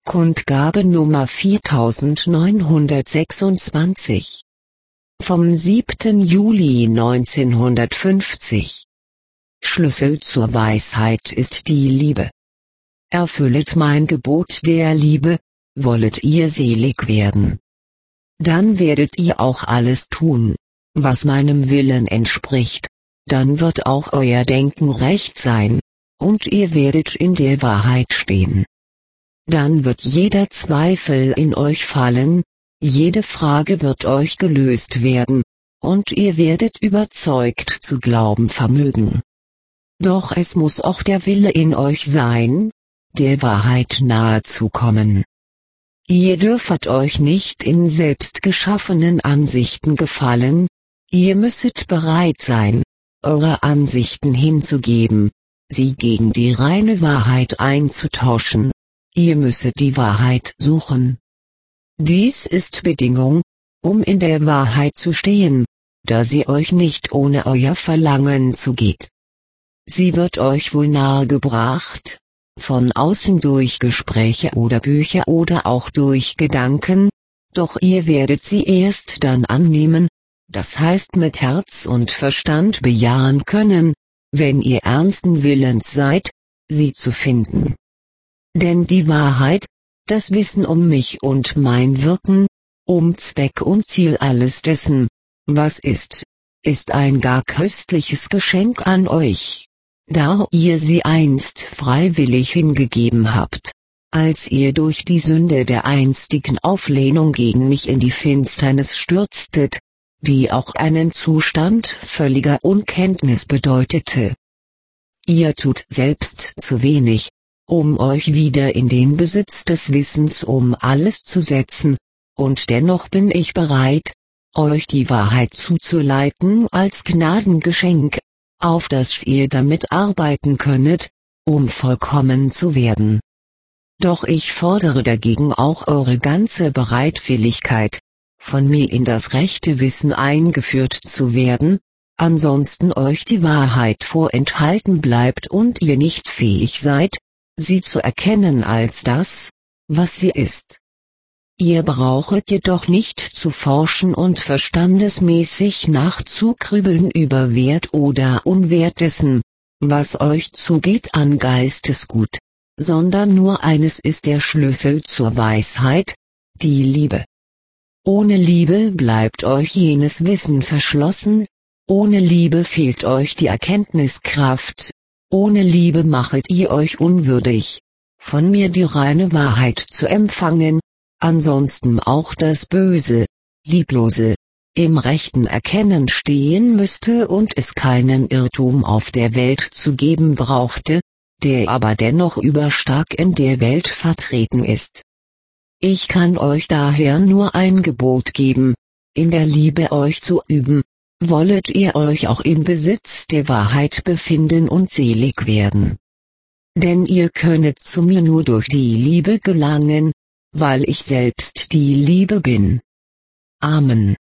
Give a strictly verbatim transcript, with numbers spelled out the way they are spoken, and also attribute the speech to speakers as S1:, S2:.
S1: Kundgabe Nummer viertausendneunhundertsechsundzwanzig. Vom siebten Juli neunzehnhundertfünfzig. Schlüssel zur Weisheit ist die Liebe. Erfüllet mein Gebot der Liebe, wollet ihr selig werden. Dann werdet ihr auch alles tun, was meinem Willen entspricht, dann wird auch euer Denken recht sein, und ihr werdet in der Wahrheit stehen. Dann wird jeder Zweifel in euch fallen, jede Frage wird euch gelöst werden, und ihr werdet überzeugt zu glauben vermögen. Doch es muss auch der Wille in euch sein, der Wahrheit nahe zu kommen. Ihr dürfet euch nicht in selbstgeschaffenen Ansichten gefallen, ihr müsset bereit sein, eure Ansichten hinzugeben, sie gegen die reine Wahrheit einzutauschen. Ihr müsset die Wahrheit suchen. Dies ist Bedingung, um in der Wahrheit zu stehen, da sie euch nicht ohne euer Verlangen zugeht. Sie wird euch wohl nahegebracht, von außen durch Gespräche oder Bücher oder auch durch Gedanken, doch ihr werdet sie erst dann annehmen, das heißt mit Herz und Verstand bejahen können, wenn ihr ernsten Willens seid, sie zu finden. Denn die Wahrheit, das Wissen um mich und mein Wirken, um Zweck und Ziel alles dessen, was ist, ist ein gar köstliches Geschenk an euch, da ihr sie einst freiwillig hingegeben habt, als ihr durch die Sünde der einstigen Auflehnung gegen mich in die Finsternis stürztet, die auch einen Zustand völliger Unkenntnis bedeutete. Ihr tut selbst zu wenig, um euch wieder in den Besitz des Wissens um alles zu setzen, und dennoch bin ich bereit, euch die Wahrheit zuzuleiten als Gnadengeschenk, auf das ihr damit arbeiten könnet, um vollkommen zu werden. Doch ich fordere dagegen auch eure ganze Bereitwilligkeit, von mir in das rechte Wissen eingeführt zu werden, ansonsten euch die Wahrheit vorenthalten bleibt und ihr nicht fähig seid, sie zu erkennen als das, was sie ist. Ihr brauchet jedoch nicht zu forschen und verstandesmäßig nachzugrübeln über Wert oder Unwert dessen, was euch zugeht an Geistesgut, sondern nur eines ist der Schlüssel zur Weisheit, die Liebe. Ohne Liebe bleibt euch jenes Wissen verschlossen, ohne Liebe fehlt euch die Erkenntniskraft, ohne Liebe machet ihr euch unwürdig, von mir die reine Wahrheit zu empfangen, ansonsten auch das Böse, Lieblose, im rechten Erkennen stehen müsste und es keinen Irrtum auf der Welt zu geben brauchte, der aber dennoch überstark in der Welt vertreten ist. Ich kann euch daher nur ein Gebot geben, in der Liebe euch zu üben, wollet ihr euch auch im Besitz der Wahrheit befinden und selig werden. Denn ihr könnet zu mir nur durch die Liebe gelangen, weil ich selbst die Liebe bin. Amen.